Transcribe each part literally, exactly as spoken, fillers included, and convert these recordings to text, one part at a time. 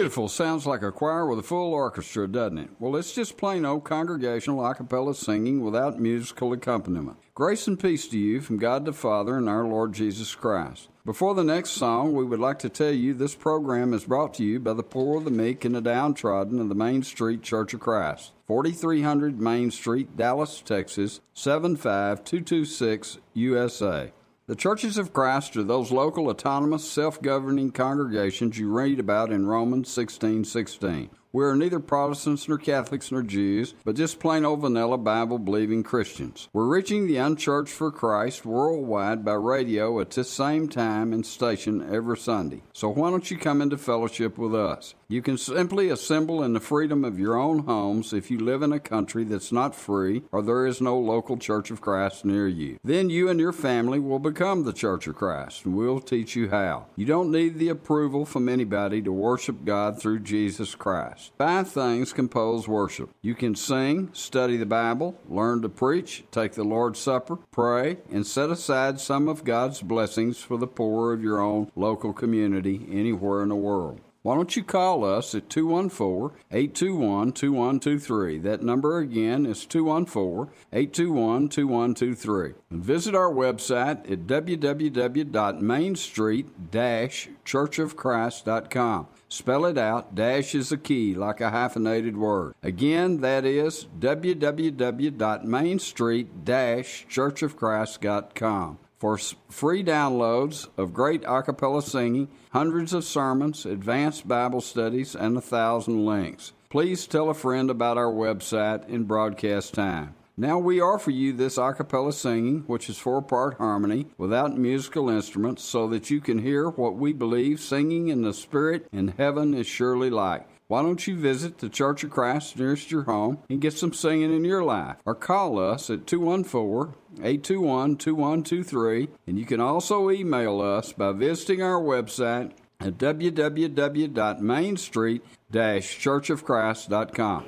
Beautiful. Sounds like a choir with a full orchestra, doesn't it? Well, it's just plain old congregational a cappella singing without musical accompaniment. Grace and peace to you from God the Father and our Lord Jesus Christ. Before the next song, we would like to tell you this program is brought to you by the poor, the meek, and the downtrodden of the Main Street Church of Christ, forty-three hundred Main Street, Dallas, Texas, seven five two two six, U S A. The Churches of Christ are those local, autonomous, self-governing congregations you read about in Romans sixteen sixteen. We are neither Protestants nor Catholics nor Jews, but just plain old vanilla Bible-believing Christians. We're reaching the unchurched for Christ worldwide by radio at this same time and station every Sunday. So why don't you come into fellowship with us? You can simply assemble in the freedom of your own homes if you live in a country that's not free or there is no local Church of Christ near you. Then you and your family will become the Church of Christ, and we'll teach you how. You don't need the approval from anybody to worship God through Jesus Christ. Five things compose worship. You can sing, study the Bible, learn to preach, take the Lord's Supper, pray, and set aside some of God's blessings for the poor of your own local community anywhere in the world. Why don't you call us at two one four, eight two one, two one two three. That number again is two one four, eight two one, two one two three. And visit our website at w w w dot main street dash church of christ dot com. Spell it out. Dash is a key, like a hyphenated word. Again, that is w w w dot main street dash church of christ dot com. For free downloads of great a cappella singing, hundreds of sermons, advanced Bible studies, and a thousand links. Please tell a friend about our website in broadcast time. Now we offer you this a cappella singing, which is four-part harmony, without musical instruments, so that you can hear what we believe singing in the Spirit in heaven is surely like. Why don't you visit the Church of Christ nearest your home and get some singing in your life? Or call us at two one four, eight two one, two one two three, and you can also email us by visiting our website at w w w dot main street dash church of christ dot com.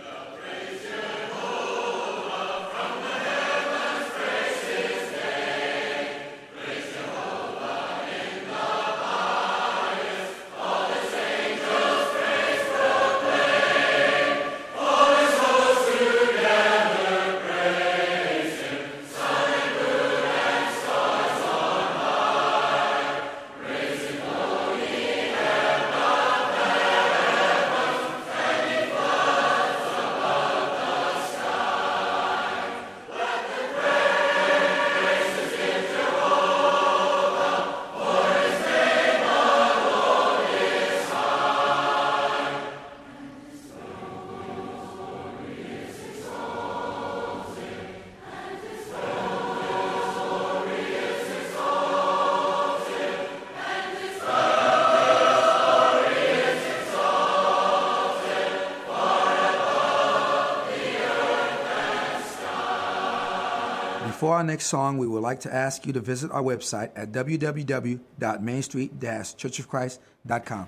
For our next song, we would like to ask you to visit our website at w w w dot main street dash church of christ dot com.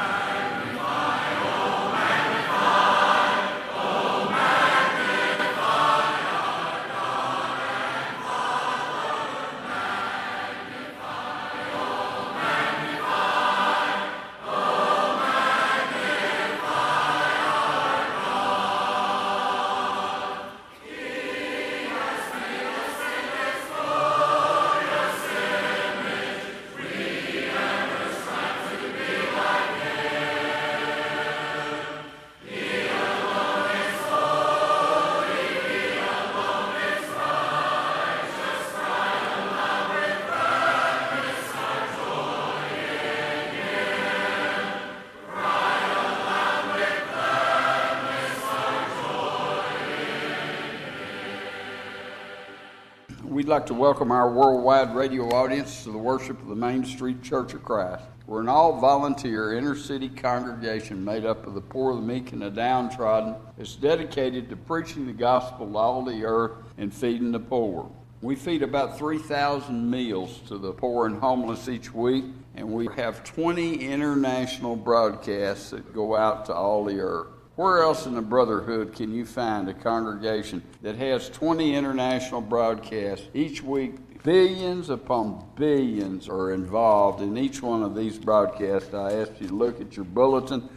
We'd like to welcome our worldwide radio audience to the worship of the Main Street Church of Christ. We're an all-volunteer inner-city congregation made up of the poor, the meek, and the downtrodden. It's dedicated to preaching the gospel to all the earth and feeding the poor. We feed about three thousand meals to the poor and homeless each week, and we have twenty international broadcasts that go out to all the earth. Where else in the Brotherhood can you find a congregation that has twenty international broadcasts each week? Billions upon billions are involved in each one of these broadcasts. I ask you to look at your bulletin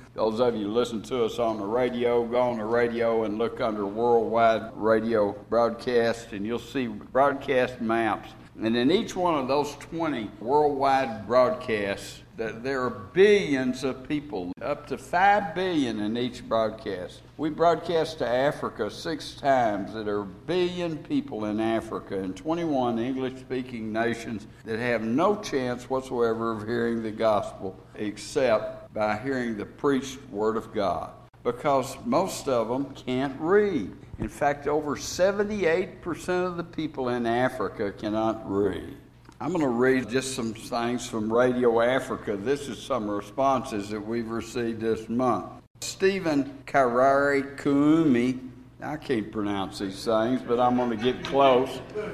Those of you who listen to us on the radio, go on the radio and look under worldwide radio broadcast, and you'll see broadcast maps. And in each one of those twenty worldwide broadcasts, there are billions of people, up to five billion in each broadcast. We broadcast to Africa six times. There are a billion people in Africa and twenty-one English-speaking nations that have no chance whatsoever of hearing the gospel except by hearing the preached word of God, because most of them can't read. In fact, over seventy-eight percent of the people in Africa cannot read. I'm going to read just some things from Radio Africa. This is some responses that we've received this month. Stephen Karari Kuumi, I can't pronounce these things, but I'm going to get close.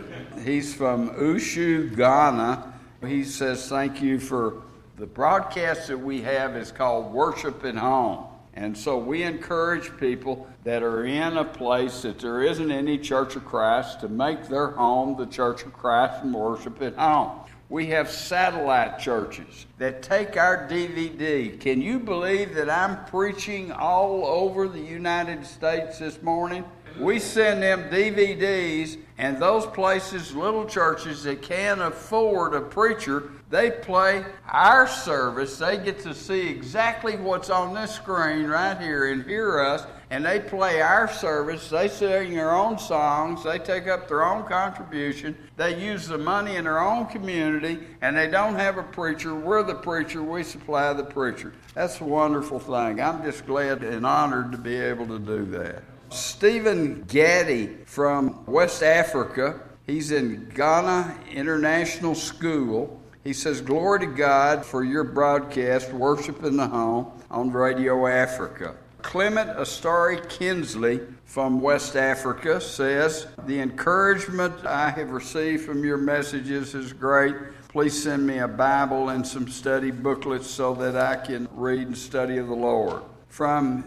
He's from Ushu, Ghana. He says, thank you for the broadcast that we have is called Worship at Home. And so we encourage people that are in a place that there isn't any Church of Christ to make their home the Church of Christ and worship at home. We have satellite churches that take our D V D. Can you believe that I'm preaching all over the United States this morning? We send them D V Ds, and those places, little churches that can't afford a preacher, they play our service. They get to see exactly what's on this screen right here and hear us, and they play our service. They sing their own songs. They take up their own contribution. They use the money in their own community, and they don't have a preacher. We're the preacher. We supply the preacher. That's a wonderful thing. I'm just glad and honored to be able to do that. Stephen Gaddy from West Africa. He's in Ghana International School. He says, glory to God for your broadcast, Worship in the Home, on Radio Africa. Clement Astari Kinsley from West Africa says, the encouragement I have received from your messages is great. Please send me a Bible and some study booklets so that I can read and study of the Lord. From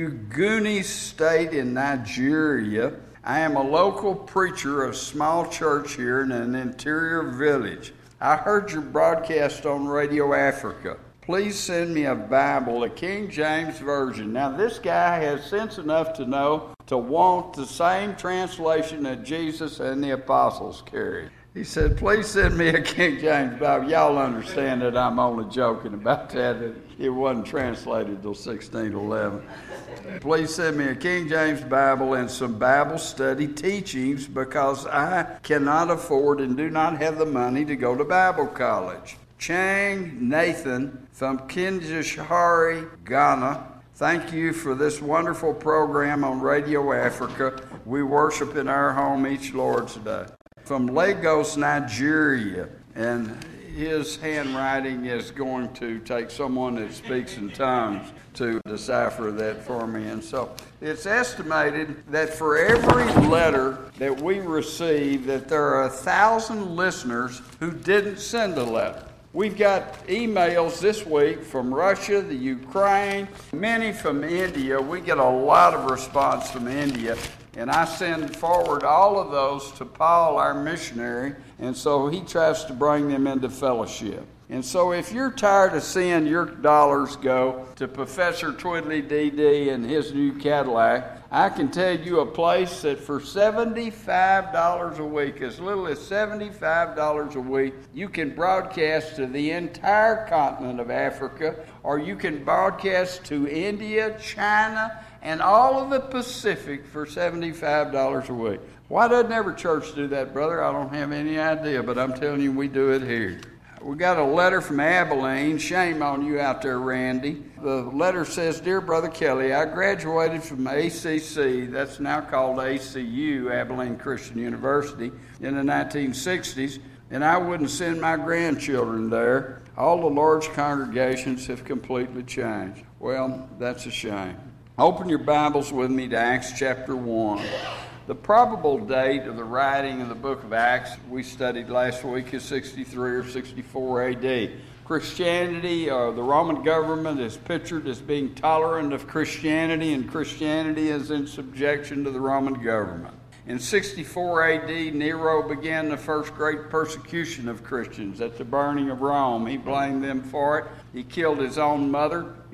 Uguni State in Nigeria, I am a local preacher of a small church here in an interior village. I heard your broadcast on Radio Africa. Please send me a Bible, a King James Version. Now, this guy has sense enough to know to want the same translation that Jesus and the apostles carried. He said, please send me a King James Bible. Y'all understand that I'm only joking about that. It wasn't translated till sixteen eleven. Please send me a King James Bible and some Bible study teachings, because I cannot afford and do not have the money to go to Bible college. Chang Nathan from Kinjashari, Ghana. Thank you for this wonderful program on Radio Africa. We worship in our home each Lord's Day. From Lagos, Nigeria, and his handwriting is going to take someone that speaks in tongues to decipher that for me. And so it's estimated that for every letter that we receive, that there are a thousand listeners who didn't send a letter. We've got emails this week from Russia, the Ukraine, many from India. We get a lot of response from India. And I send forward all of those to Paul, our missionary, and so he tries to bring them into fellowship. And so if you're tired of seeing your dollars go to Professor Twiddly D D and his new Cadillac, I can tell you a place that for seventy-five dollars a week, as little as seventy-five dollars a week, you can broadcast to the entire continent of Africa, or you can broadcast to India, China, and all of the Pacific for seventy-five dollars a week. Why doesn't every church do that, brother? I don't have any idea, but I'm telling you, we do it here. We got a letter from Abilene. Shame on you out there, Randy. The letter says, Dear Brother Kelly, I graduated from A C C, that's now called A C U, Abilene Christian University, in the nineteen sixties, and I wouldn't send my grandchildren there. All the large congregations have completely changed. Well, that's a shame. Open your Bibles with me to Acts chapter one. The probable date of the writing of the book of Acts we studied last week is sixty-three or sixty-four A D. Christianity, or the Roman government, is pictured as being tolerant of Christianity, and Christianity is in subjection to the Roman government. In sixty-four A D, Nero began the first great persecution of Christians at the burning of Rome. He blamed them for it. He killed his own mother.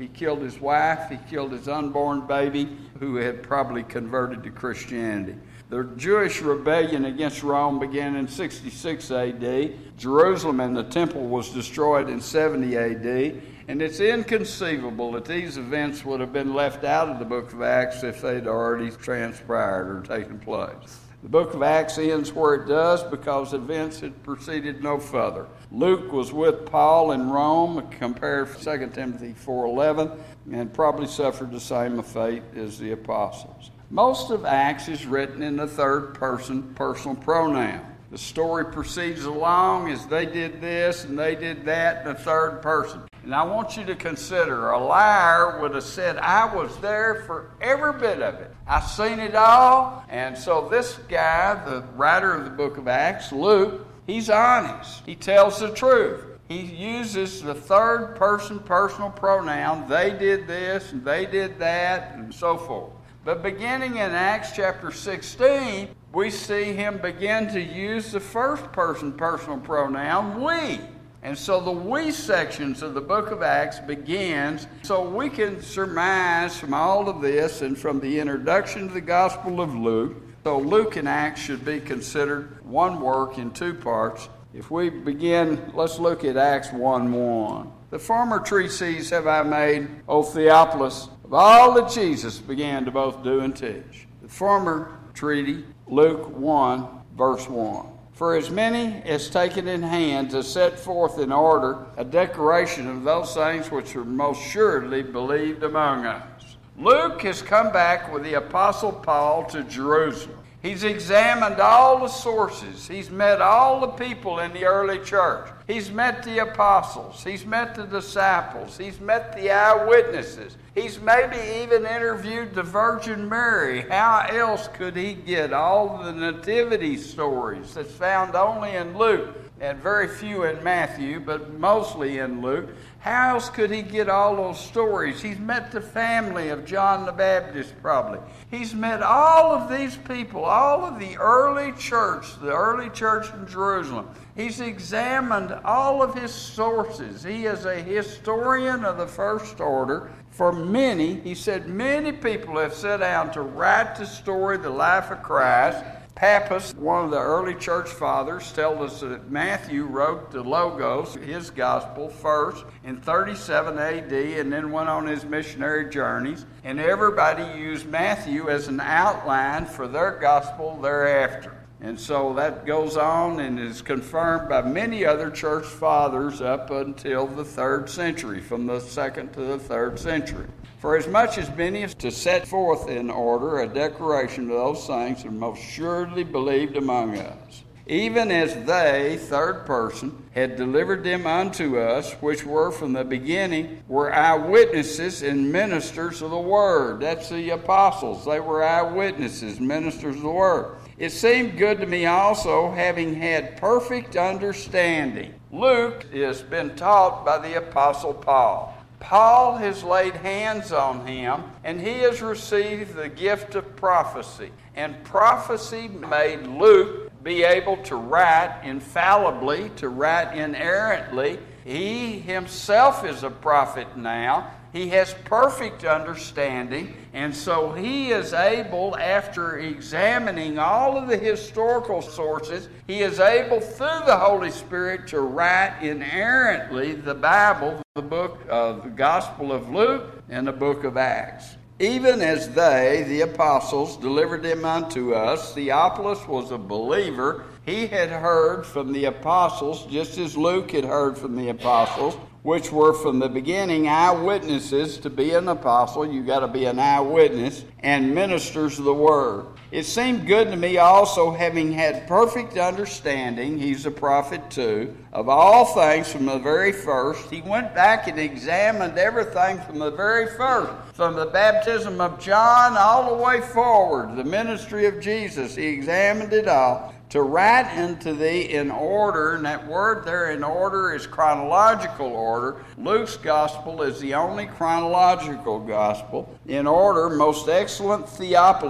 He killed his wife. He killed his unborn baby, who had probably converted to Christianity. The Jewish rebellion against Rome began in sixty-six A D. Jerusalem and the temple was destroyed in seventy A D. And it's inconceivable that these events would have been left out of the book of Acts if they'd already transpired or taken place. The book of Acts ends where it does because events had proceeded no further. Luke was with Paul in Rome, compare Second Timothy four eleven, and probably suffered the same fate as the apostles. Most of Acts is written in the third person personal pronoun. The story proceeds along as they did this and they did that in the third person. And I want you to consider, a liar would have said, I was there for every bit of it. I seen it all. And so this guy, the writer of the book of Acts, Luke, he's honest. He tells the truth. He uses the third person personal pronoun. They did this and they did that and so forth. But beginning in Acts chapter sixteen, we see him begin to use the first person personal pronoun, we. And so the we sections of the book of Acts begins, so we can surmise from all of this and from the introduction to the Gospel of Luke. So Luke and Acts should be considered one work in two parts. If we begin, let's look at Acts one one. The former treatises have I made, O Theophilus, of all that Jesus began to both do and teach. The former treaty, Luke one, verse one. For as many as taken in hand to set forth in order a declaration of those things which are most surely believed among us. Luke has come back with the Apostle Paul to Jerusalem. He's examined all the sources. He's met all the people in the early church. He's met the apostles. He's met the disciples. He's met the eyewitnesses. He's maybe even interviewed the Virgin Mary. How else could he get all the nativity stories that's found only in Luke and very few in Matthew, but mostly in Luke? How else could he get all those stories? He's met the family of John the Baptist probably. He's met all of these people, all of the early church, the early church in Jerusalem. He's examined all of his sources. He is a historian of the first order. For many, he said, many people have sat down to write the story, the life of Christ. Pappus, one of the early church fathers, tells us that Matthew wrote the Logos, his gospel, first in thirty-seven A D and then went on his missionary journeys. And everybody used Matthew as an outline for their gospel thereafter. And so that goes on and is confirmed by many other church fathers up until the third century, from the second to the third century. For as much as many as to set forth in order a declaration of those things are most surely believed among us, even as they, third person, had delivered them unto us, which were from the beginning, were eyewitnesses and ministers of the word. That's the apostles. They were eyewitnesses, ministers of the word. It seemed good to me also, having had perfect understanding. Luke has been taught by the Apostle Paul. Paul has laid hands on him, and he has received the gift of prophecy. And prophecy made Luke be able to write infallibly, to write inerrantly. He himself is a prophet now. He has perfect understanding, and so he is able, after examining all of the historical sources, he is able, through the Holy Spirit, to write inerrantly the Bible, the book of the Gospel of Luke and the book of Acts. Even as they, the apostles, delivered them unto us, Theophilus was a believer. He had heard from the apostles, just as Luke had heard from the apostles, which were from the beginning eyewitnesses. To be an apostle, you got to be an eyewitness, and ministers of the word. It seemed good to me also, having had perfect understanding, he's a prophet too, of all things from the very first. He went back and examined everything from the very first, from the baptism of John all the way forward, the ministry of Jesus. He examined it all. To write unto thee in order, and that word there in order is chronological order. Luke's gospel is the only chronological gospel. In order, most excellent Theophilus,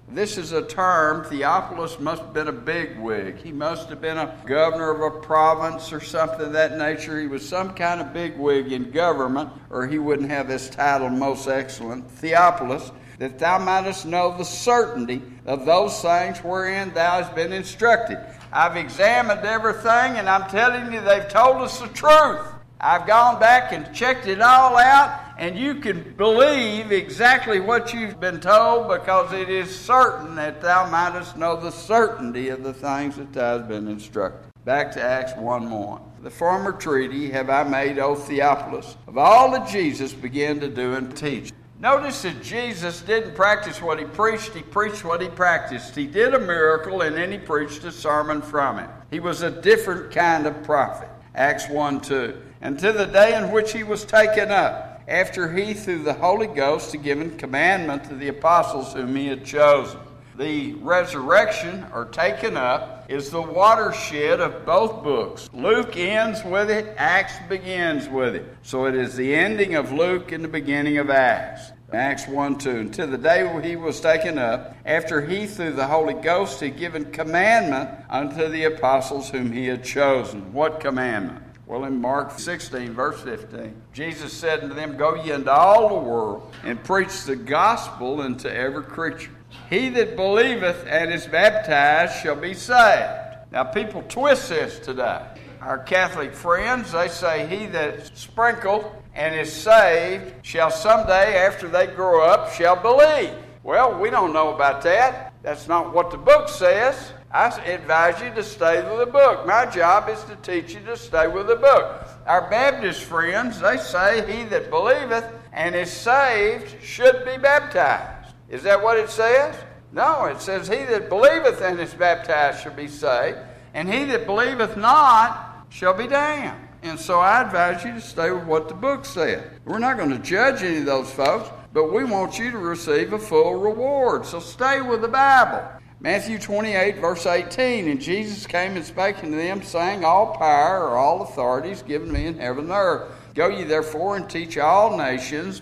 This is a term. Theophilus must have been a bigwig. He must have been a governor of a province or something of that nature. He was some kind of bigwig in government, or he wouldn't have this title, Most Excellent. Theophilus, that thou mightest know the certainty of those things wherein thou hast been instructed. I've examined everything, and I'm telling you, they've told us the truth. I've gone back and checked it all out, and you can believe exactly what you've been told, because it is certain that thou mightest know the certainty of the things that thou hast been instructed. Back to Acts one one. The former treaty have I made, O Theophilus, of all that Jesus began to do and teach. Notice that Jesus didn't practice what he preached, he preached what he practiced. He did a miracle, and then he preached a sermon from it. He was a different kind of prophet. Acts one two. And to the day in which he was taken up, after he through the Holy Ghost had given commandment to the apostles whom he had chosen. The resurrection, or taken up, is the watershed of both books. Luke ends with it, Acts begins with it. So it is the ending of Luke and the beginning of Acts. Acts one two. And to the day when he was taken up, after he through the Holy Ghost had given commandment unto the apostles whom he had chosen. What commandment? Well, in Mark sixteen, verse fifteen, Jesus said unto them, Go ye into all the world, and preach the gospel unto every creature. He that believeth and is baptized shall be saved. Now, people twist this today. Our Catholic friends, they say, he that is sprinkled and is saved shall someday, after they grow up, shall believe. Well, we don't know about that. That's not what the book says. I advise you to stay with the book. My job is to teach you to stay with the book. Our Baptist friends, they say, he that believeth and is saved should be baptized. Is that what it says? No, it says, he that believeth and is baptized shall be saved, and he that believeth not shall be damned. And so I advise you to stay with what the book said. We're not going to judge any of those folks, but we want you to receive a full reward. So stay with the Bible. Matthew twenty-eight, verse eighteen, and Jesus came and spake unto them, saying, All power or all authority is given me in heaven and earth. Go ye therefore and teach all nations.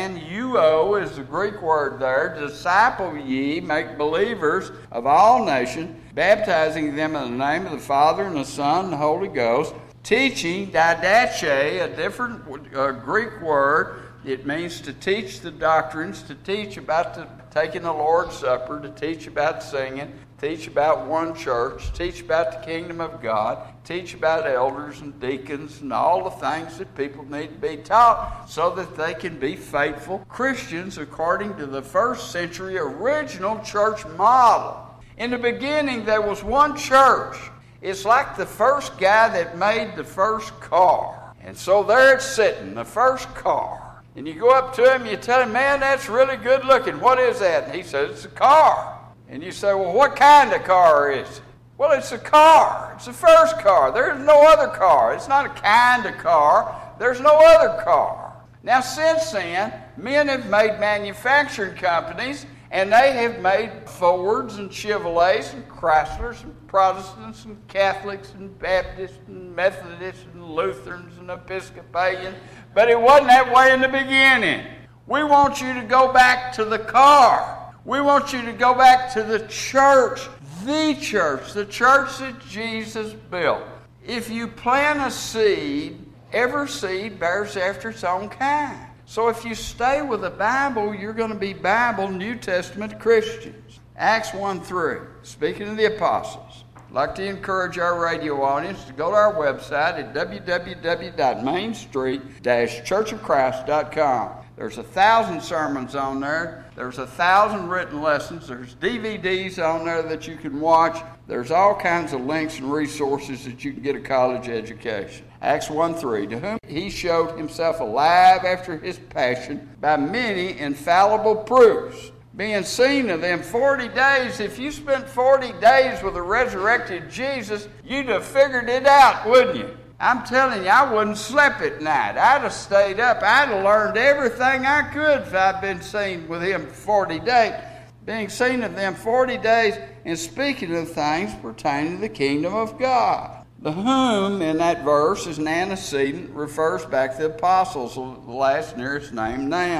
Mathanuo is the Greek word there. Disciple ye, make believers of all nations, baptizing them in the name of the Father and the Son and the Holy Ghost, teaching, didache, a different uh, Greek word. It means to teach the doctrines, to teach about the taking the Lord's Supper, to teach about singing, teach about one church, teach about the kingdom of God, teach about elders and deacons and all the things that people need to be taught so that they can be faithful Christians according to the first century original church model. In the beginning, there was one church. It's like the first guy that made the first car. And so there it's sitting, the first car. And you go up to him, you tell him, man, that's really good looking. What is that? And he says, it's a car. And you say, well, what kind of car is it? Well, it's a car. It's the first car. There's no other car. It's not a kind of car. There's no other car. Now, since then, men have made manufacturing companies, and they have made Fords and Chevrolets and Chryslers and Protestants and Catholics and Baptists and Methodists and Lutherans and Episcopalians. But it wasn't that way in the beginning. We want you to go back to the car. We want you to go back to the church, the church, the church that Jesus built. If you plant a seed, every seed bears after its own kind. So if you stay with the Bible, you're going to be Bible New Testament Christians. Acts one three, speaking of the apostles, I'd like to encourage our radio audience to go to our website at w w w dot main street dash church of christ dot com. There's a thousand sermons on there. There's a thousand written lessons. There's D V Ds on there that you can watch. There's all kinds of links and resources that you can get a college education. Acts one three, to whom he showed himself alive after his passion by many infallible proofs, being seen of them forty days. If you spent forty days with a resurrected Jesus, you'd have figured it out, wouldn't you? I'm telling you, I wouldn't sleep at night. I'd have stayed up. I'd have learned everything I could if I'd been seen with him forty days. Being seen of them forty days and speaking of things pertaining to the kingdom of God. The whom in that verse is an antecedent, refers back to the apostles, the last nearest name now.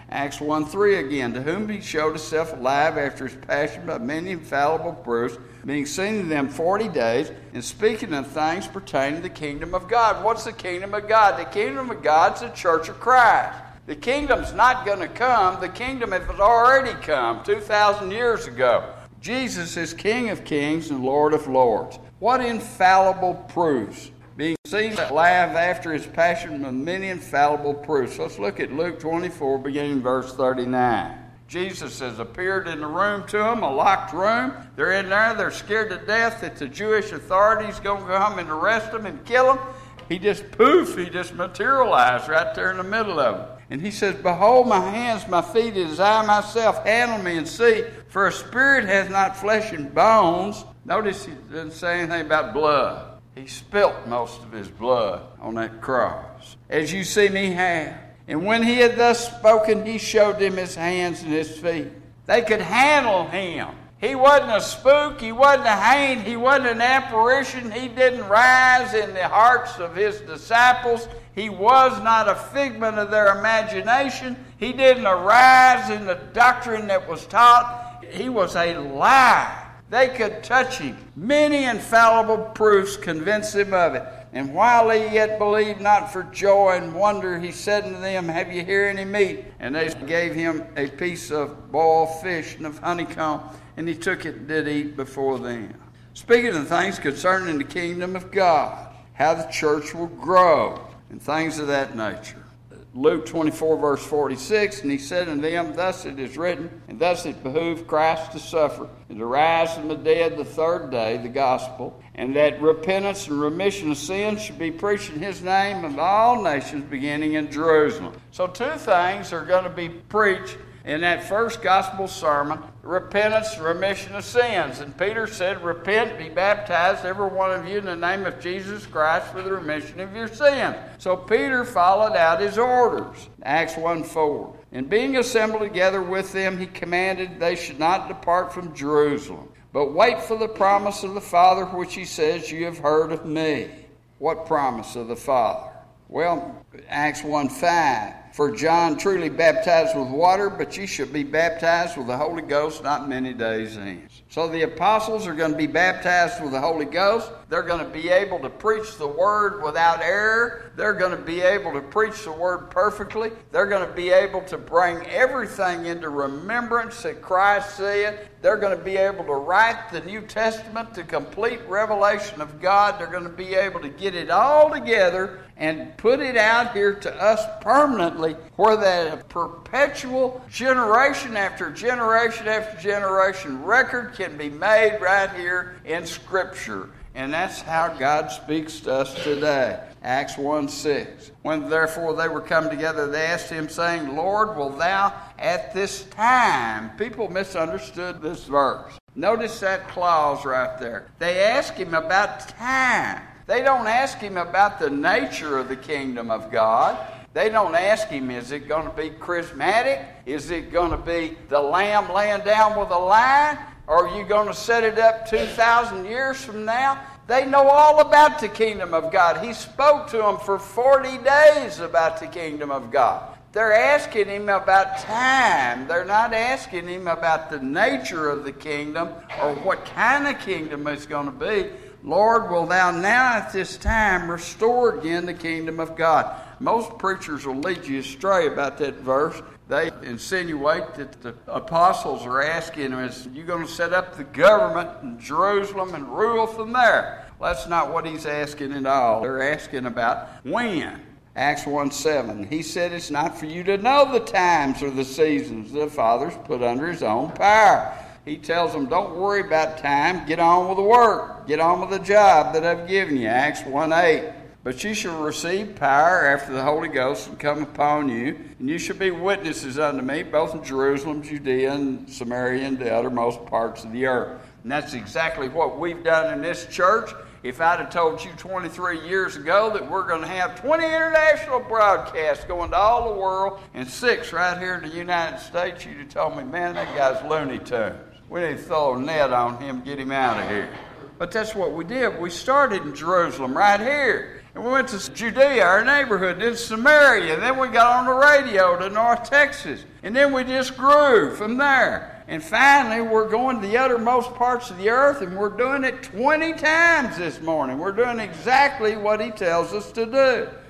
Acts one three again, to whom he showed himself alive after his passion by many infallible proofs, being seen in them forty days, and speaking of things pertaining to the kingdom of God. What's the kingdom of God? The kingdom of God's the church of Christ. The kingdom's not going to come. The kingdom has already come two thousand years ago. Jesus is King of kings and Lord of lords. What infallible proofs? Being seen alive after his passion with many infallible proofs. Let's look at Luke twenty-four, beginning in verse thirty-nine. Jesus has appeared in the room to them, a locked room. They're in there. They're scared to death that the Jewish authorities going to come and arrest them and kill them. He just poof, he just materialized right there in the middle of them. And he says, behold my hands, my feet, it is I myself. Handle me and see, for a spirit has not flesh and bones. Notice he doesn't say anything about blood. He spilt most of his blood on that cross, as you see me have. And when he had thus spoken, he showed them his hands and his feet. They could handle him. He wasn't a spook. He wasn't a haint. He wasn't an apparition. He didn't rise in the hearts of his disciples. He was not a figment of their imagination. He didn't arise in the doctrine that was taught. He was a lie. They could touch him. Many infallible proofs convinced them of it. And while he yet believed not for joy and wonder, he said unto them, have you here any meat? And they gave him a piece of boiled fish and of honeycomb, and he took it and did eat before them. Speaking of things concerning the kingdom of God, how the church will grow, and things of that nature. Luke twenty-four, verse forty-six, and he said unto them, thus it is written, and thus it behooved Christ to suffer, and to rise from the dead the third day, the gospel, and that repentance and remission of sins should be preached in his name of all nations, beginning in Jerusalem. So two things are going to be preached in that first gospel sermon: repentance and remission of sins. And Peter said, repent, be baptized, every one of you, in the name of Jesus Christ for the remission of your sins. So Peter followed out his orders. Acts one four. And being assembled together with them, he commanded they should not depart from Jerusalem, but wait for the promise of the Father, which he says, you have heard of me. What promise of the Father? Well, Acts one five. For John truly baptized with water, but ye shall be baptized with the Holy Ghost not many days hence. So the apostles are going to be baptized with the Holy Ghost. They're going to be able to preach the word without error. They're going to be able to preach the word perfectly. They're going to be able to bring everything into remembrance that Christ said. They're going to be able to write the New Testament, the complete revelation of God. They're going to be able to get it all together and put it out here to us permanently, where that perpetual generation after generation after generation record can be made right here in Scripture. And that's how God speaks to us today. Acts one six. When therefore they were come together, they asked him, saying, Lord, will thou at this time? People misunderstood this verse. Notice that clause right there. They ask him about time. They don't ask him about the nature of the kingdom of God. They don't ask him, is it going to be charismatic? Is it going to be the lamb laying down with a lion? Or are you going to set it up two thousand years from now? They know all about the kingdom of God. He spoke to them for forty days about the kingdom of God. They're asking him about time. They're not asking him about the nature of the kingdom or what kind of kingdom it's going to be. Lord, will thou now at this time restore again the kingdom of God? Most preachers will lead you astray about that verse. They insinuate that the apostles are asking him, is you going to set up the government in Jerusalem and rule from there? Well, that's not what he's asking at all. They're asking about when. Acts one seven. He said, it's not for you to know the times or the seasons the Father's put under his own power. He tells them, don't worry about time. Get on with the work. Get on with the job that I've given you. Acts one eight. But you shall receive power after the Holy Ghost will come upon you, and you shall be witnesses unto me, both in Jerusalem, Judea, and Samaria, and the uttermost parts of the earth. And that's exactly what we've done in this church. If I'd have told you twenty-three years ago that we're going to have twenty international broadcasts going to all the world and six right here in the United States, you'd have told me, man, that guy's Looney Tunes. We need to throw a net on him, get him out of here. But that's what we did. We started in Jerusalem right here. And we went to Judea, our neighborhood, then Samaria. And then we got on the radio to North Texas. And then we just grew from there. And finally, we're going to the uttermost parts of the earth, and we're doing it twenty times this morning. We're doing exactly what he tells us to do. Yes.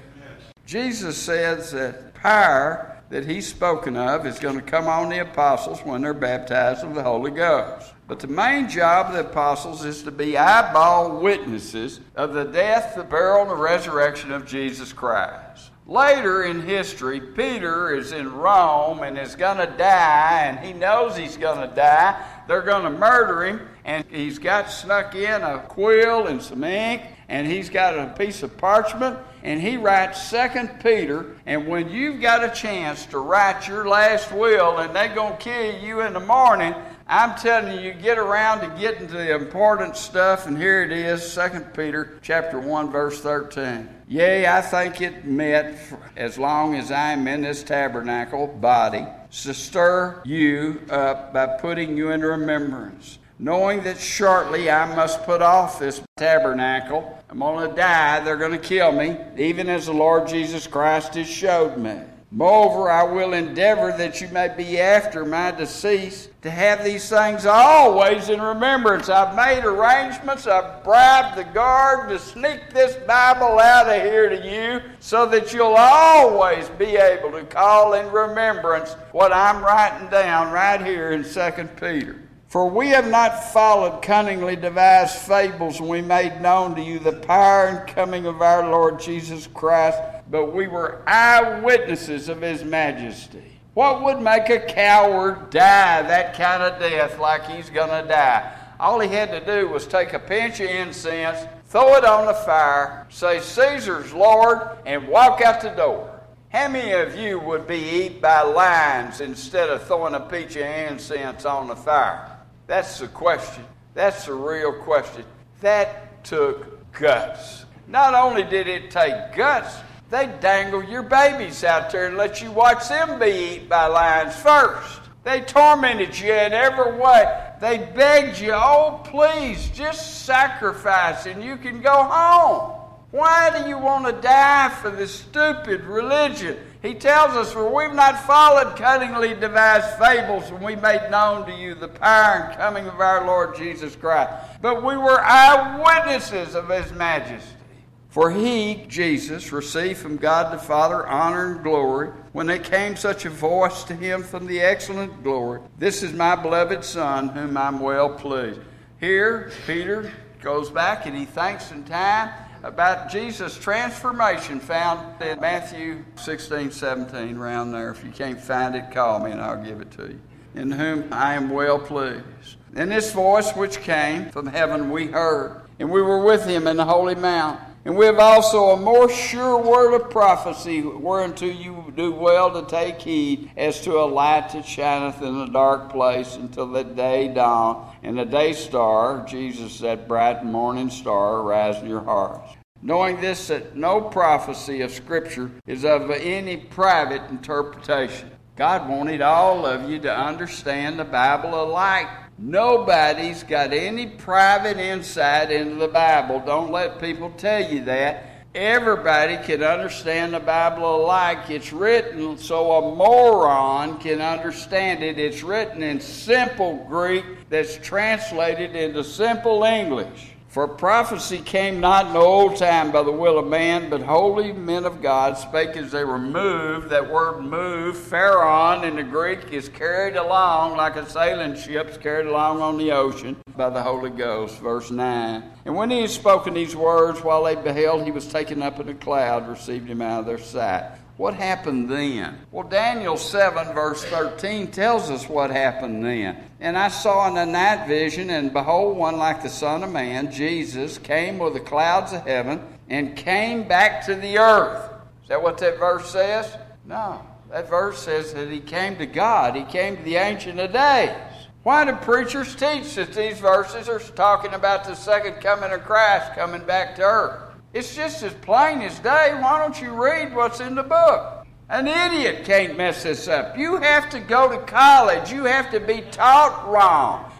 Jesus says that power that he's spoken of is going to come on the apostles when they're baptized with the Holy Ghost. But the main job of the apostles is to be eyeball witnesses of the death, the burial, and the resurrection of Jesus Christ. Later in history, Peter is in Rome and is going to die, and he knows he's going to die. They're going to murder him, and he's got snuck in a quill and some ink, and he's got a piece of parchment, and he writes Second Peter. And when you've got a chance to write your last will and they're going to kill you in the morning, I'm telling you, get around to getting to the important stuff, and here it is, Second Peter chapter one, verse thirteen. Yea, I think it meet, as long as I am in this tabernacle body, to stir you up by putting you in remembrance, knowing that shortly I must put off this tabernacle. I'm going to die. They're going to kill me, even as the Lord Jesus Christ has showed me. Moreover, I will endeavor that you may be after my decease to have these things always in remembrance. I've made arrangements. I've bribed the guard to sneak this Bible out of here to you so that you'll always be able to call in remembrance what I'm writing down right here in Second Peter. For we have not followed cunningly devised fables when we made known to you the power and coming of our Lord Jesus Christ, but we were eyewitnesses of his majesty. What would make a coward die that kind of death like he's going to die? All he had to do was take a pinch of incense, throw it on the fire, say, Caesar's Lord, and walk out the door. How many of you would be eaten by lions instead of throwing a pinch of incense on the fire? That's the question. That's the real question. That took guts. Not only did it take guts, they dangle your babies out there and let you watch them be eaten by lions first. They tormented you in every way. They begged you, oh, please, just sacrifice and you can go home. Why do you want to die for this stupid religion? He tells us, for we've not followed cunningly devised fables when we made known to you the power and coming of our Lord Jesus Christ, but we were eyewitnesses of his majesty. For he, Jesus, received from God the Father honor and glory when there came such a voice to him from the excellent glory, This is my beloved Son, whom I'm well pleased. Here, Peter goes back and he thinks in time about Jesus' transformation found in Matthew sixteen, seventeen, around there. If you can't find it, call me and I'll give it to you. In whom I am well pleased. And this voice which came from heaven we heard, and we were with him in the holy mount. And we have also a more sure word of prophecy, whereunto you do well to take heed, as to a light that shineth in a dark place until the day dawn, and the day star, Jesus, that bright morning star, arise in your hearts. Knowing this, that no prophecy of Scripture is of any private interpretation. God wanted all of you to understand the Bible alike. Nobody's got any private insight into the Bible. Don't let people tell you that. Everybody can understand the Bible alike. It's written so a moron can understand it. It's written in simple Greek that's translated into simple English. For prophecy came not in the old time by the will of man, but holy men of God spake as they were moved. That word move, pharaon in the Greek, is carried along like a sailing ship's carried along on the ocean by the Holy Ghost. Verse nine. And when he had spoken these words, while they beheld, he was taken up in a cloud, received him out of their sight. What happened then? Well, Daniel seven, verse thirteen tells us what happened then. And I saw in the night vision, and behold, one like the Son of Man, Jesus, came with the clouds of heaven, and came back to the earth. Is that what that verse says? No. That verse says that he came to God. He came to the Ancient of Days. Why do preachers teach that these verses are talking about the second coming of Christ coming back to earth? It's just as plain as day. Why don't you read what's in the book? An idiot can't mess this up. You have to go to college. You have to be taught wrong.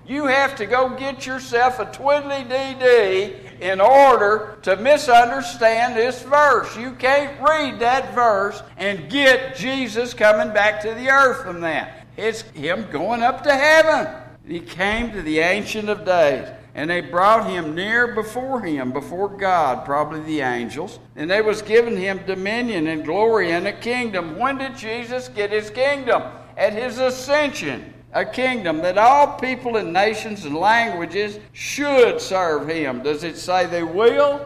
You have to go get yourself a twiddly-dee-dee in order to misunderstand this verse. You can't read that verse and get Jesus coming back to the earth from that. It's him going up to heaven. He came to the Ancient of Days, and they brought him near before him, before God, probably the angels, and they was giving him dominion and glory and a kingdom. When did Jesus get his kingdom? At his ascension. A kingdom that all people and nations and languages should serve him. Does it say they will?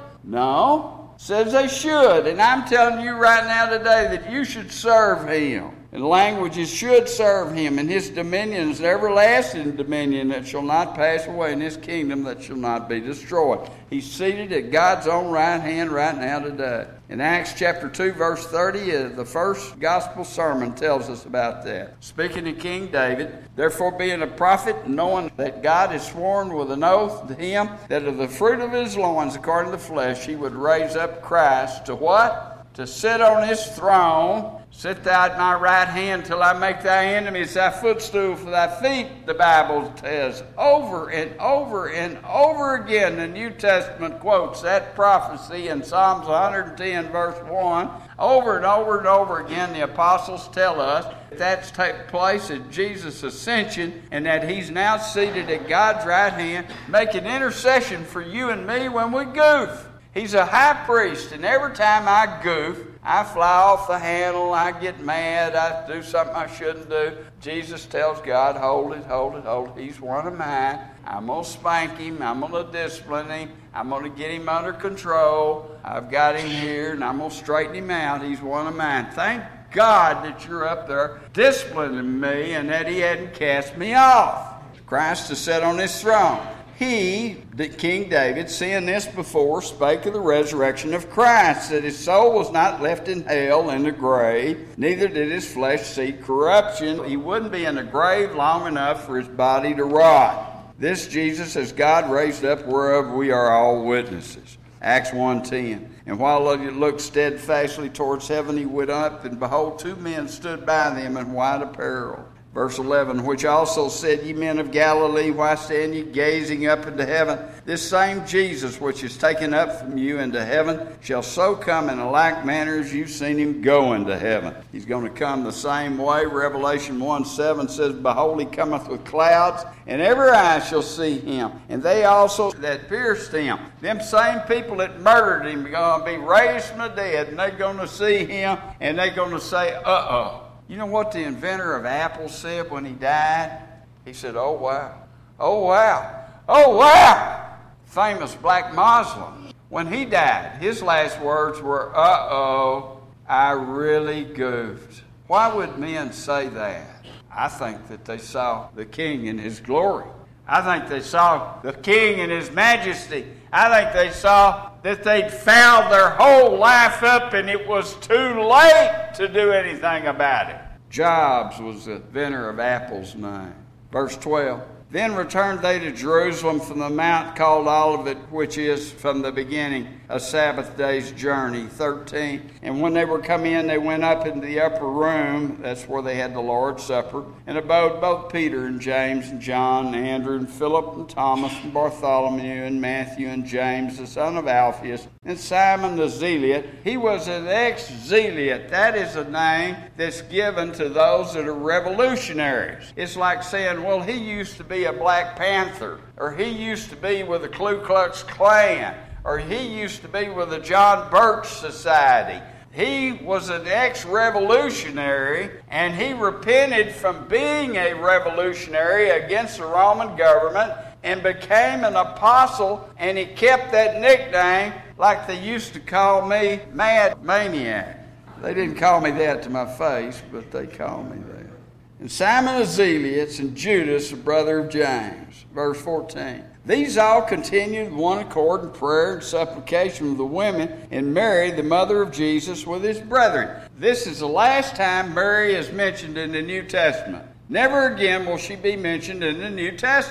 No. It says they should. And I'm telling you right now today that you should serve him. And languages should serve him. And his dominion is an everlasting dominion that shall not pass away, in his kingdom that shall not be destroyed. He's seated at God's own right hand right now today. In Acts chapter two, verse thirty, the first gospel sermon tells us about that. Speaking of King David, therefore being a prophet, knowing that God has sworn with an oath to him that of the fruit of his loins, according to the flesh, he would raise up Christ to what? To sit on his throne. Sit thou at my right hand till I make thy enemies thy footstool for thy feet, the Bible says. Over and over and over again, the New Testament quotes that prophecy in Psalms one hundred ten, verse one. Over and over and over again, the apostles tell us that that's taken place at Jesus' ascension, and that he's now seated at God's right hand, making intercession for you and me when we goof. He's a high priest, and every time I goof, I fly off the handle, I get mad, I do something I shouldn't do. Jesus tells God, hold it, hold it, hold it. He's one of mine. I'm going to spank him. I'm going to discipline him. I'm going to get him under control. I've got him here, and I'm going to straighten him out. He's one of mine. Thank God that you're up there disciplining me and that he hadn't cast me off. Christ is set on his throne. He, King David, seeing this before, spake of the resurrection of Christ, that his soul was not left in hell in the grave, neither did his flesh see corruption. He wouldn't be in the grave long enough for his body to rot. This Jesus has God raised up, whereof we are all witnesses. Acts one ten. And while he looked steadfastly towards heaven, he went up, and behold, two men stood by them in white apparel. Verse eleven, which also said, Ye men of Galilee, why stand ye gazing up into heaven? This same Jesus, which is taken up from you into heaven, shall so come in a like manner as you've seen him go into heaven. He's going to come the same way. Revelation one seven says, Behold, he cometh with clouds, and every eye shall see him, and they also that pierced him. Them same people that murdered him are going to be raised from the dead, and they're going to see him, and they're going to say, uh-oh. You know what the inventor of Apple said when he died? He said, oh, wow. Oh, wow. Oh, wow. Famous black Muslim. When he died, his last words were, uh-oh, I really goofed. Why would men say that? I think that they saw the king in his glory. I think they saw the king in his majesty. I think they saw that they'd fouled their whole life up and it was too late to do anything about it. Jobs was the inventor of Apple's name. Verse twelve. Then returned they to Jerusalem from the mount called Olivet, which is from the beginning a Sabbath day's journey. thirteen. And when they were come in, they went up into the upper room. That's where they had the Lord's Supper. And abode both Peter and James and John and Andrew and Philip and Thomas and Bartholomew and Matthew and James, the son of Alphaeus, and Simon the Zealot. He was an ex-Zealot. That is a name that's given to those that are revolutionaries. It's like saying, well, he used to be a Black Panther, or he used to be with the Ku Klux Klan, or he used to be with the John Birch Society. He was an ex-revolutionary, and he repented from being a revolutionary against the Roman government and became an apostle, and he kept that nickname like they used to call me, Mad Maniac. They didn't call me that to my face, but they called me that. And Simon the Zealot and Judas, the brother of James. Verse fourteen. These all continued with one accord in prayer and supplication with the women, and Mary, the mother of Jesus, with his brethren. This is the last time Mary is mentioned in the New Testament. Never again will she be mentioned in the New Testament.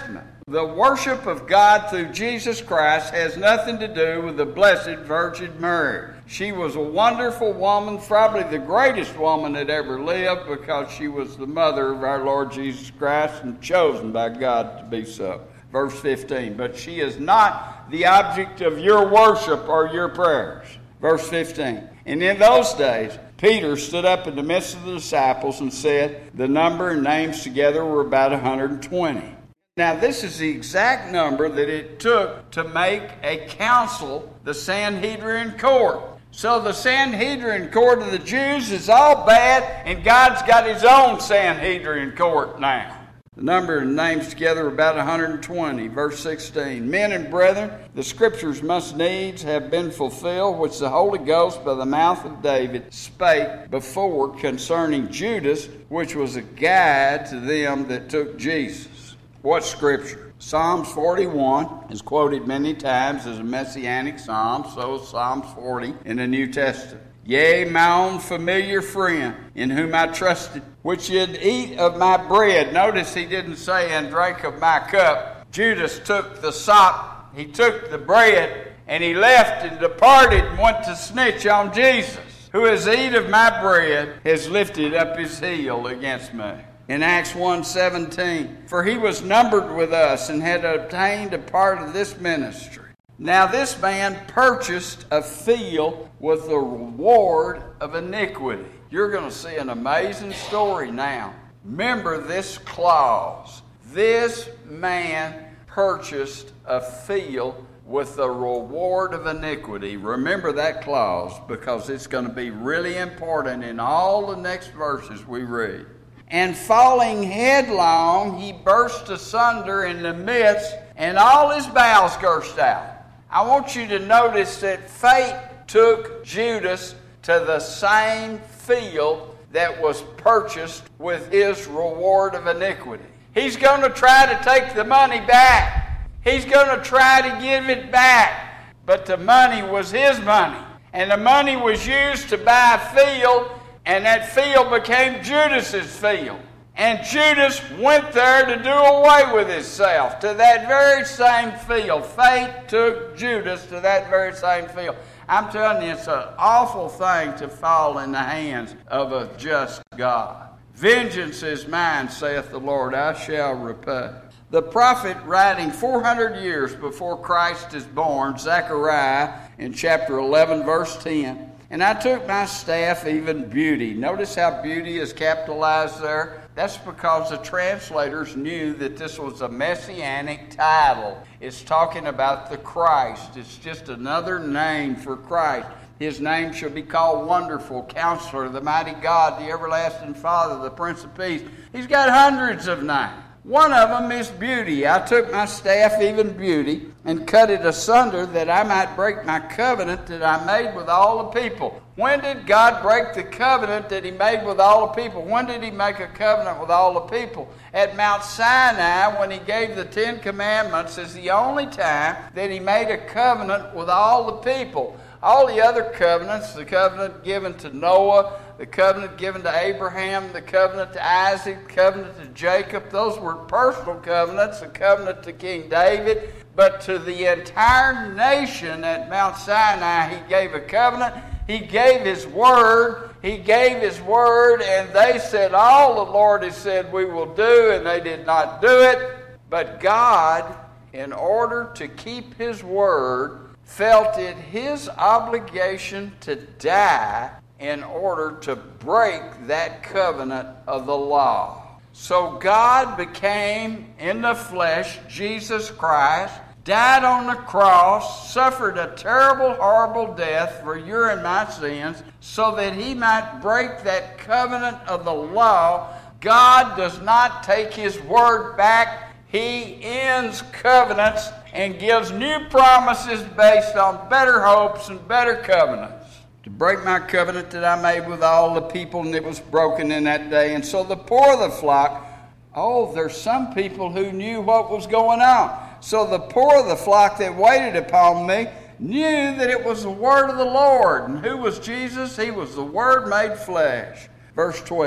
The worship of God through Jesus Christ has nothing to do with the Blessed Virgin Mary. She was a wonderful woman, probably the greatest woman that ever lived, because she was the mother of our Lord Jesus Christ and chosen by God to be so. Verse fifteen, but she is not the object of your worship or your prayers. Verse fifteen, and in those days Peter stood up in the midst of the disciples and said, the number and names together were about one hundred twenty. Now this is the exact number that it took to make a council, the Sanhedrin court. So the Sanhedrin court of the Jews is all bad, and God's got his own Sanhedrin court now. The number of names together are about one hundred twenty. Verse sixteen. Men and brethren, the scriptures must needs have been fulfilled, which the Holy Ghost by the mouth of David spake before concerning Judas, which was a guide to them that took Jesus. What scripture? Psalms forty-one is quoted many times as a messianic psalm, so is Psalms forty in the New Testament. Yea, my own familiar friend, in whom I trusted, which did eat of my bread. Notice he didn't say, and drank of my cup. Judas took the sop, he took the bread, and he left and departed and went to snitch on Jesus. Who has eat of my bread has lifted up his heel against me. In Acts one seventeen, for he was numbered with us and had obtained a part of this ministry. Now this man purchased a field with the reward of iniquity. You're going to see an amazing story now. Remember this clause. This man purchased a field with the reward of iniquity. Remember that clause, because it's going to be really important in all the next verses we read. And falling headlong, he burst asunder in the midst, and all his bowels gushed out. I want you to notice that fate took Judas to the same field that was purchased with his reward of iniquity. He's going to try to take the money back. He's going to try to give it back. But the money was his money. And the money was used to buy a field, and that field became Judas's field. And Judas went there to do away with himself to that very same field. Fate took Judas to that very same field. I'm telling you, it's an awful thing to fall in the hands of a just God. Vengeance is mine, saith the Lord, I shall repay. The prophet, writing four hundred years before Christ is born, Zechariah, in chapter eleven, verse ten, and I took my staff, even beauty. Notice how beauty is capitalized there. That's because the translators knew that this was a messianic title. It's talking about the Christ. It's just another name for Christ. His name shall be called Wonderful, Counselor, the Mighty God, the Everlasting Father, the Prince of Peace. He's got hundreds of names. One of them is beauty. I took my staff, even beauty, and cut it asunder that I might break my covenant that I made with all the people. When did God break the covenant that he made with all the people? When did he make a covenant with all the people? At Mount Sinai, when he gave the Ten Commandments, is the only time that he made a covenant with all the people. All the other covenants, the covenant given to Noah, the covenant given to Abraham, the covenant to Isaac, the covenant to Jacob, those were personal covenants, the covenant to King David. But to the entire nation at Mount Sinai, he gave a covenant. He gave his word. He gave his word, and they said all the Lord has said we will do, and they did not do it. But God, in order to keep his word, felt it his obligation to die in order to break that covenant of the law. So God became in the flesh, Jesus Christ, died on the cross, suffered a terrible, horrible death for your and my sins, so that he might break that covenant of the law. God does not take his word back. He ends covenants and gives new promises based on better hopes and better covenants. To break my covenant that I made with all the people, and it was broken in that day. And so the poor of the flock, oh, there's some people who knew what was going on. So the poor of the flock that waited upon me knew that it was the word of the Lord. And who was Jesus? He was the Word made flesh. Verse twelve,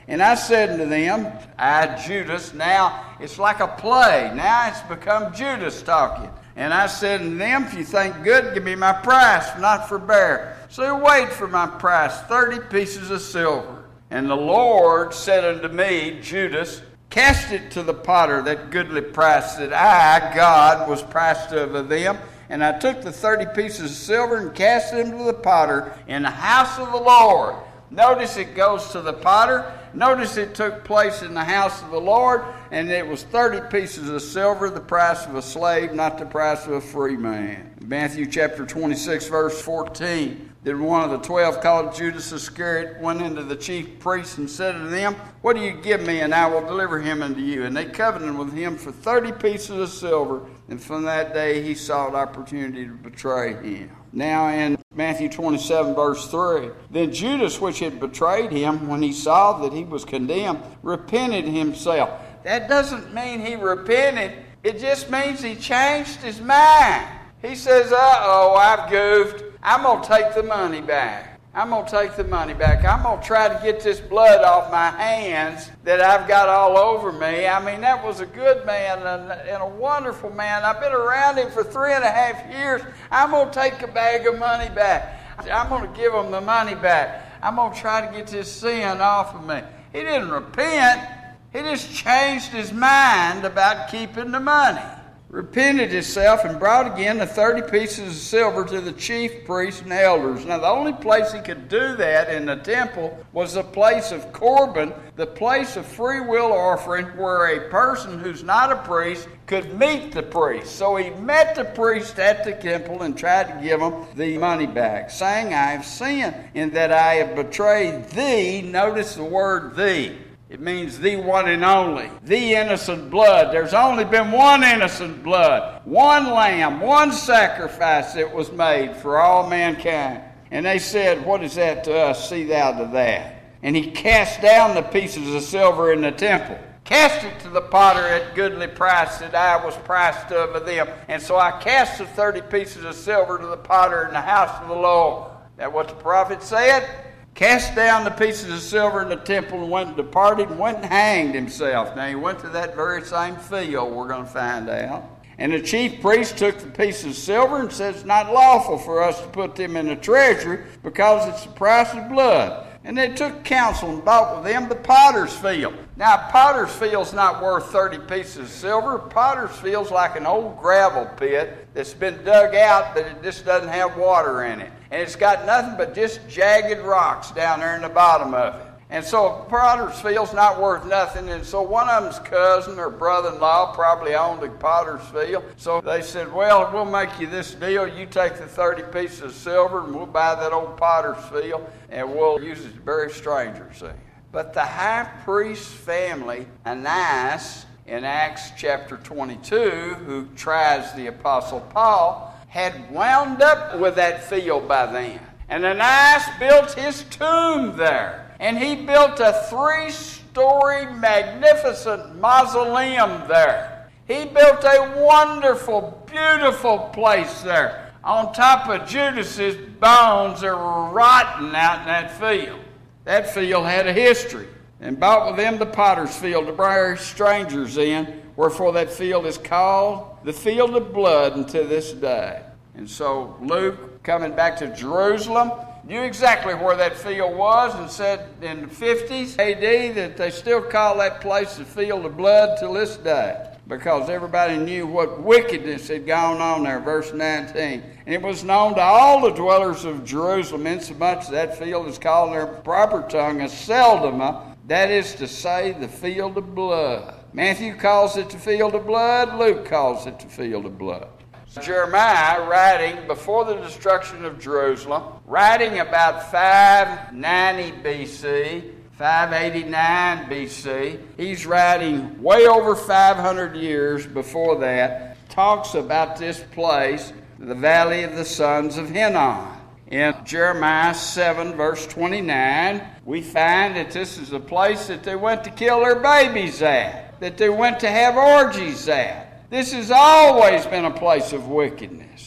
And I said unto them, I, Judas, now it's like a play. Now it's become Judas talking. And I said unto them, if you think good, give me my price, not for bear. So they weighed for my price thirty pieces of silver. And the Lord said unto me, Judas, cast it to the potter, that goodly price that I, God, was priced of them. And I took the thirty pieces of silver and cast them to the potter in the house of the Lord. Notice it goes to the potter. Notice it took place in the house of the Lord, and it was thirty pieces of silver, the price of a slave, not the price of a free man. Matthew chapter twenty-six, verse fourteen. Then one of the twelve, called Judas Iscariot, went into the chief priests and said to them, what do you give me, and I will deliver him unto you? And they covenanted with him for thirty pieces of silver, and from that day he sought opportunity to betray him. Now in Matthew twenty-seven, verse three, then Judas, which had betrayed him, when he saw that he was condemned, repented himself. That doesn't mean he repented. It just means he changed his mind. He says, uh-oh, I've goofed. I'm going to take the money back. I'm going to take the money back. I'm going to try to get this blood off my hands that I've got all over me. I mean, that was a good man and, and a wonderful man. I've been around him for three and a half years. I'm going to take a bag of money back. I'm going to give him the money back. I'm going to try to get this sin off of me. He didn't repent. He just changed his mind about keeping the money. Repented himself and brought again the thirty pieces of silver to the chief priests and elders. Now the only place he could do that in the temple was the place of Corban, the place of free will offering, where a person who's not a priest could meet the priest. So he met the priest at the temple and tried to give him the money back, saying, I have sinned in that I have betrayed thee. Notice the word thee. It means the one and only, the innocent blood. There's only been one innocent blood, one lamb, one sacrifice that was made for all mankind. And they said, what is that to us? See thou to that. And he cast down the pieces of silver in the temple, cast it to the potter at goodly price that I was priced of them. And so I cast the thirty pieces of silver to the potter in the house of the Lord. That's what the prophet said. Cast down the pieces of silver in the temple and went and departed and went and hanged himself. Now he went to that very same field, we're going to find out. And the chief priest took the pieces of silver and said, it's not lawful for us to put them in the treasury because it's the price of blood. And they took counsel and bought with them the potter's field. Now, potter's field's not worth thirty pieces of silver. Potter's field's like an old gravel pit that's been dug out, but it just doesn't have water in it. And it's got nothing but just jagged rocks down there in the bottom of it. And so potter's field's not worth nothing. And so one of them's cousin or brother-in-law probably owned the potter's field. So they said, well, we'll make you this deal. You take the thirty pieces of silver and we'll buy that old potter's field and we'll use it to bury strangers. See? But the high priest's family, Ananias, in Acts chapter twenty-two, who tries the Apostle Paul, had wound up with that field by then. And Ananias built his tomb there. And he built a three-story magnificent mausoleum there. He built a wonderful, beautiful place there on top of Judas's bones that were rotting out in that field. That field had a history. And bought with them the potter's field to bury strangers in, wherefore that field is called the field of blood unto this day. And so Luke, coming back to Jerusalem, knew exactly where that field was and said in the fifties A D that they still call that place the field of blood till this day, because everybody knew what wickedness had gone on there. Verse nineteen. And it was known to all the dwellers of Jerusalem, insomuch that field is called in their proper tongue Aceldama, that is to say, the field of blood. Matthew calls it the field of blood. Luke calls it the field of blood. Jeremiah, writing before the destruction of Jerusalem, writing about five ninety B C, five eighty-nine B C, he's writing way over five hundred years before that, talks about this place, the Valley of the Sons of Hinnom. In Jeremiah seven, verse twenty-nine, we find that this is the place that they went to kill their babies at, that they went to have orgies at. This has always been a place of wickedness.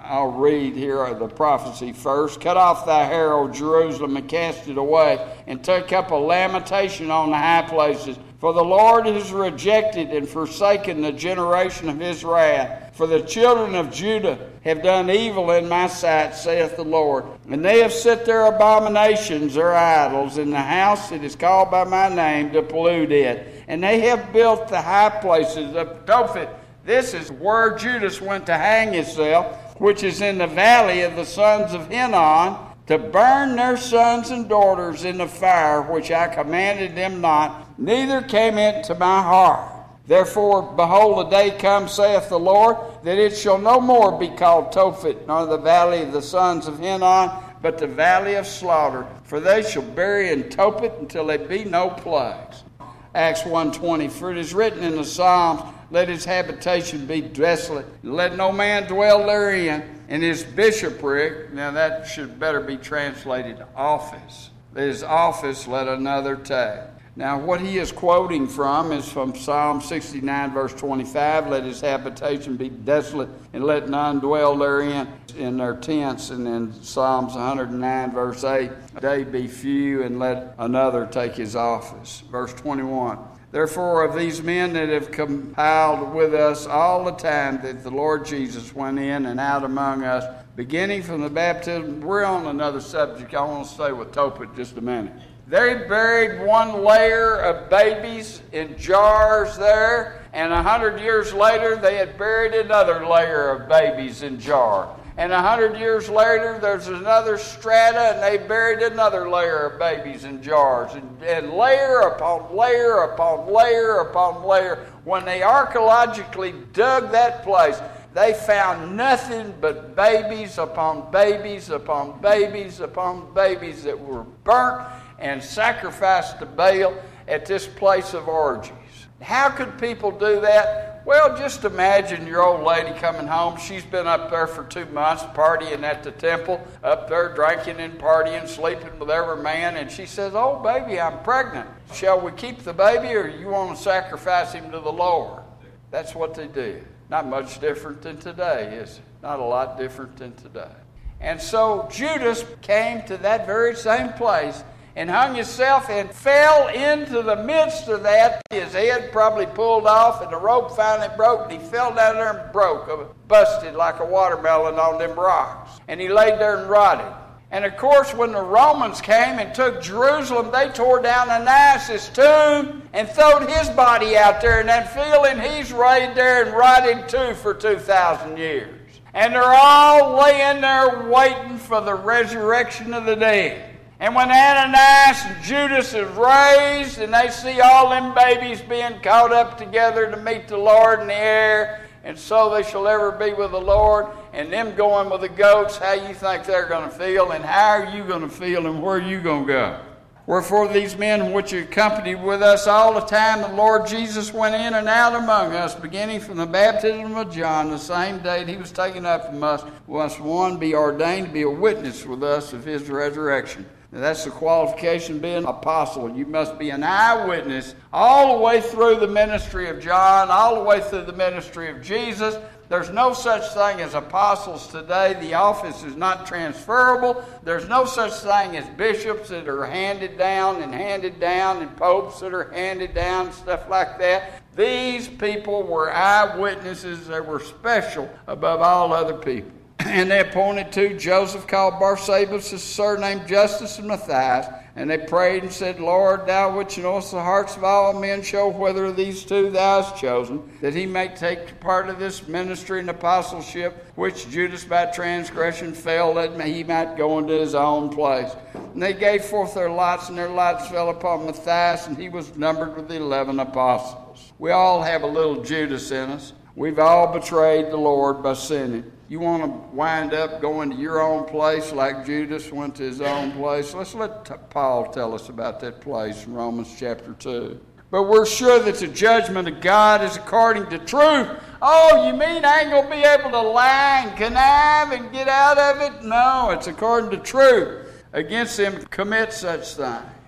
I'll read here the prophecy first. Cut off thy hair, O Jerusalem, and cast it away, and take up a lamentation on the high places. For the Lord has rejected and forsaken the generation of his wrath. For the children of Judah have done evil in my sight, saith the Lord. And they have set their abominations, their idols, in the house that is called by my name, to pollute it. And they have built the high places of Tophet. This is where Judas went to hang himself, which is in the valley of the sons of Hinnon, to burn their sons and daughters in the fire, which I commanded them not, neither came it to my heart. Therefore, behold, the day comes, saith the Lord, that it shall no more be called Tophet, nor the valley of the sons of Hinnon, but the valley of slaughter. For they shall bury in Tophet until there be no plagues. Acts one twenty, for it is written in the Psalms, let his habitation be desolate, and let no man dwell therein. And his bishopric, now that should better be translated office. His office let another take. Now what he is quoting from is from Psalm sixty-nine verse twenty-five, let his habitation be desolate, and let none dwell therein in their tents. And in Psalms one hundred nine verse eight, they be few, and let another take his office. Verse twenty-one, therefore of these men that have compiled with us all the time that the Lord Jesus went in and out among us, beginning from the baptism. We're on another subject. I want to stay with Tophet just a minute. They buried one layer of babies in jars there, and a hundred years later they had buried another layer of babies in jars. And a hundred years later there's another strata, and they buried another layer of babies in jars. And, and layer upon layer upon layer upon layer. When they archaeologically dug that place, they found nothing but babies upon babies upon babies upon babies that were burnt and sacrificed to Baal at this place of orgies. How could people do that? Well, just imagine your old lady coming home. She's been up there for two months partying at the temple, up there drinking and partying, sleeping with every man, and she says, oh, baby, I'm pregnant. Shall we keep the baby, or you want to sacrifice him to the Lord? That's what they did. Not much different than today, is it? Not a lot different than today. And so Judas came to that very same place and hung himself and fell into the midst of that. His head probably pulled off, and the rope finally broke, and he fell down there and broke, busted like a watermelon on them rocks. And he laid there and rotted. And of course, when the Romans came and took Jerusalem, they tore down Ananias' tomb and throwed his body out there in that field, and he's laid there and rotted too for two thousand years. And they're all laying there waiting for the resurrection of the dead. And when Ananias and Judas is raised, and they see all them babies being caught up together to meet the Lord in the air, and so they shall ever be with the Lord, and them going with the goats, how you think they're going to feel, and how are you going to feel, and where are you going to go? Wherefore these men which accompanied with us all the time the Lord Jesus went in and out among us, beginning from the baptism of John, the same day that he was taken up from us, must one be ordained to be a witness with us of his resurrection. Now that's the qualification of being an apostle. You must be an eyewitness all the way through the ministry of John, all the way through the ministry of Jesus. There's no such thing as apostles today. The office is not transferable. There's no such thing as bishops that are handed down and handed down, and popes that are handed down, stuff like that. These people were eyewitnesses. They were special above all other people. And they appointed two, Joseph called Barsabas, his surname Justus, and Matthias. And they prayed and said, Lord, thou which knowest the hearts of all men, show whether of these two thou hast chosen, that he may take part of this ministry and apostleship, which Judas by transgression fell, that he might go into his own place. And they gave forth their lots, and their lots fell upon Matthias, and he was numbered with the eleven apostles. We all have a little Judas in us. We've all betrayed the Lord by sinning. You want to wind up going to your own place like Judas went to his own place? Let's let t- Paul tell us about that place in Romans chapter two. But we're sure that the judgment of God is according to truth. Oh, you mean I ain't going to be able to lie and connive and get out of it? No, it's according to truth against them who commit such things.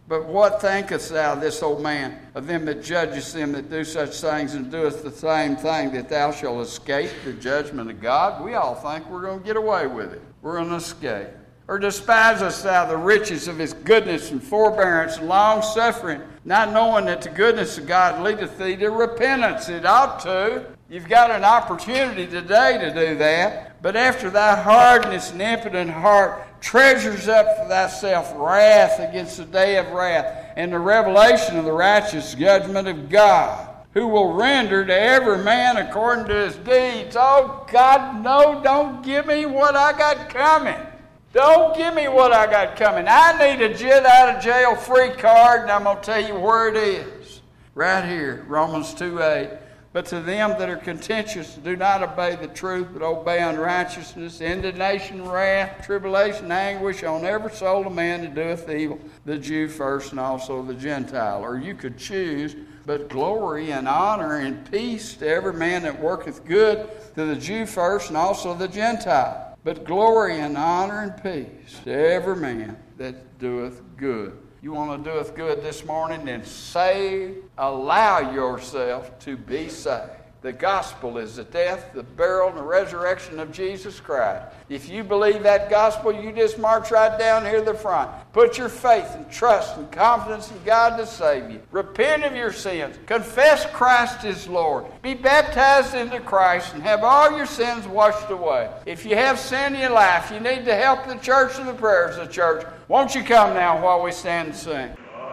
But what thinkest thou, this old man, of them that judgest them that do such things and doeth the same thing, that thou shalt escape the judgment of God? We all think we're going to get away with it. We're going to escape. Or despisest thou the riches of his goodness and forbearance and long-suffering, not knowing that the goodness of God leadeth thee to repentance? It ought to. You've got an opportunity today to do that. But after thy hardness and impotent heart treasures up for thyself wrath against the day of wrath and the revelation of the righteous judgment of God, who will render to every man according to his deeds. Oh, God, no, don't give me what I got coming. Don't give me what I got coming. I need a get out of jail free card, and I'm going to tell you where it is. Right here, Romans two eight. But to them that are contentious, do not obey the truth, but obey unrighteousness, indignation, wrath, tribulation, anguish on every soul of man that doeth evil, the Jew first and also the Gentile. Or you could choose, but glory and honor and peace to every man that worketh good, to the Jew first and also the Gentile. But glory and honor and peace to every man that doeth good. You want to doeth good this morning, then save, allow yourself to be saved. The gospel is the death, the burial, and the resurrection of Jesus Christ. If you believe that gospel, you just march right down here to the front. Put your faith and trust and confidence in God to save you. Repent of your sins. Confess Christ is Lord. Be baptized into Christ and have all your sins washed away. If you have sin in your life, you need to help the church and the prayers of the church. Won't you come now while we stand and sing?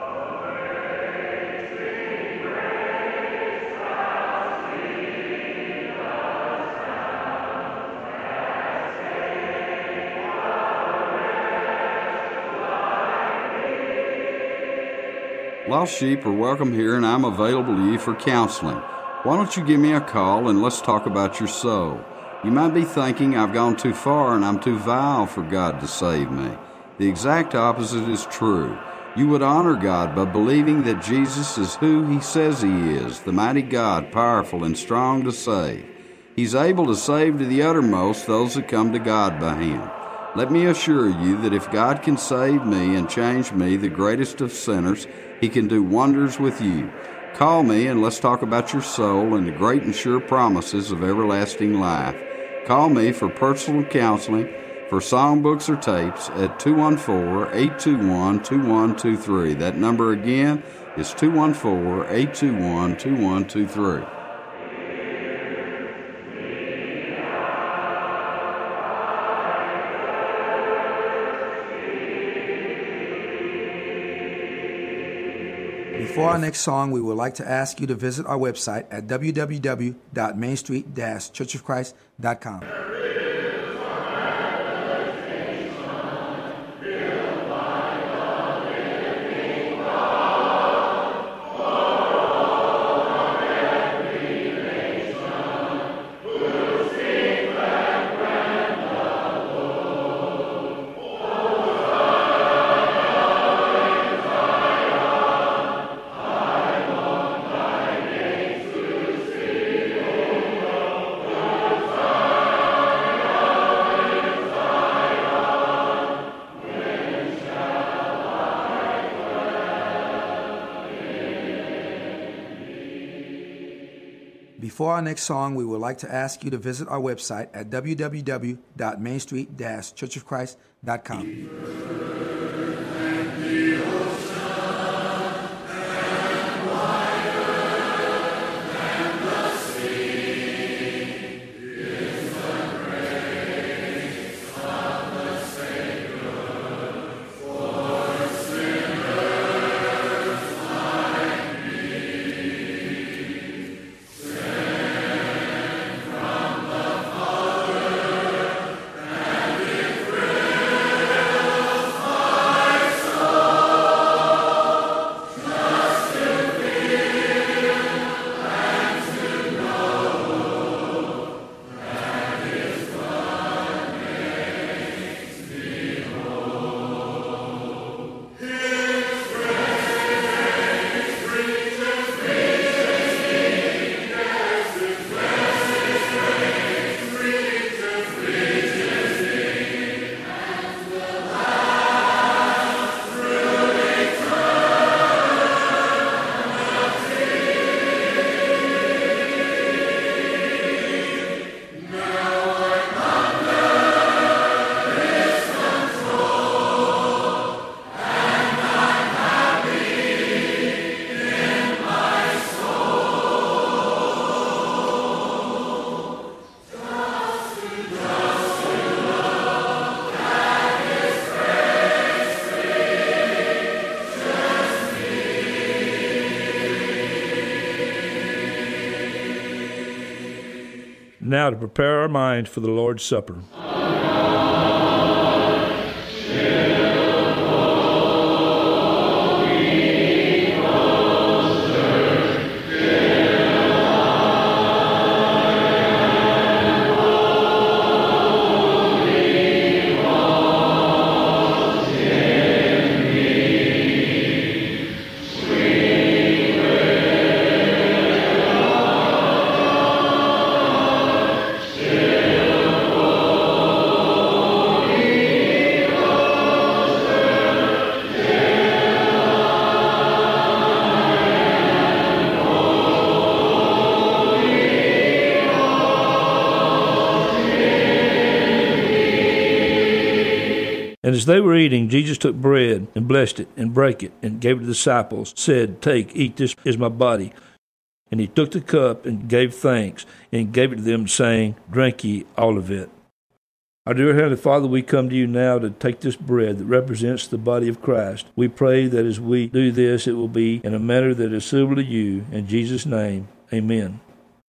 Lost sheep are welcome here, and I'm available to you for counseling. Why don't you give me a call and let's talk about your soul? You might be thinking I've gone too far and I'm too vile for God to save me. The exact opposite is true. You would honor God by believing that Jesus is who He says He is, the mighty God, powerful and strong to save. He's able to save to the uttermost those that come to God by Him. Let me assure you that if God can save me and change me, the greatest of sinners, He can do wonders with you. Call me and let's talk about your soul and the great and sure promises of everlasting life. Call me for personal counseling, for songbooks or tapes at two one four, eight two one, two one two three. That number again is two one four, eight two one, two one two three. Before our next song, we would like to ask you to visit our website at w w w dot main street dash church of christ dot com. Before our next song, we would like to ask you to visit our website at w w w dot main street dash church of christ dot com. Now to prepare our minds for the Lord's Supper. And as they were eating, Jesus took bread and blessed it and brake it and gave it to the disciples, said, Take, eat, this is my body. And he took the cup and gave thanks and gave it to them, saying, Drink ye all of it. Our dear Heavenly Father, we come to you now to take this bread that represents the body of Christ. We pray that as we do this, it will be in a manner that is suitable to you. In Jesus' name, amen.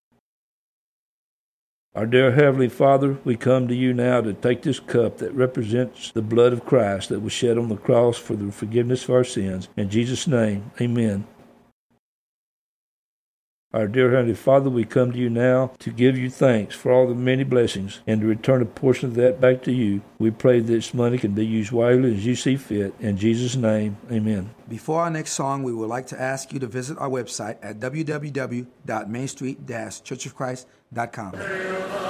Our dear Heavenly Father, we come to you now to take this cup that represents the blood of Christ that was shed on the cross for the forgiveness of our sins. In Jesus' name, amen. Our dear Heavenly Father, we come to you now to give you thanks for all the many blessings and to return a portion of that back to you. We pray this money can be used wisely as you see fit. In Jesus' name, amen. Before our next song, we would like to ask you to visit our website at w w w dot main street dash church of christ dot com.